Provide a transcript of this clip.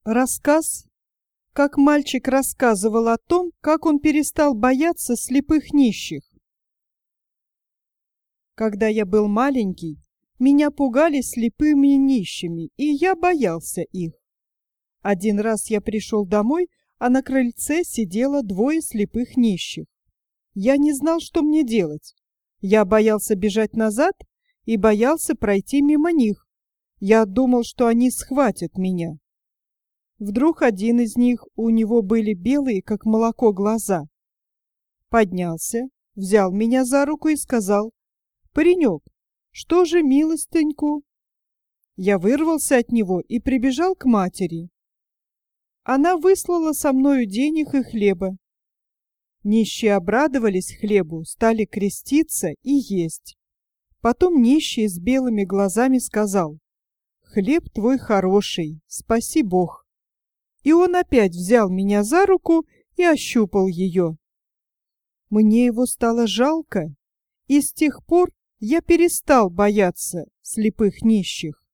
Рассказ, как мальчик рассказывал о том, как он перестал бояться слепых нищих. Когда я был маленький, меня пугали слепыми нищими, и я боялся их. Один раз я пришел домой, а на крыльце сидело двое слепых нищих. Я не знал, что мне делать. Я боялся бежать назад и боялся пройти мимо них. Я думал, что они схватят меня. Вдруг один из них, у него были белые, как молоко, глаза. Поднялся, взял меня за руку и сказал: «Паренек, что же милостыньку?» Я вырвался от него и прибежал к матери. Она выслала со мною денег и хлеба. Нищие обрадовались хлебу, стали креститься и есть. Потом нищий с белыми глазами сказал: «Хлеб твой хороший, спаси Бог». И он опять взял меня за руку и ощупал ее. Мне его стало жалко, и с тех пор я перестал бояться слепых нищих.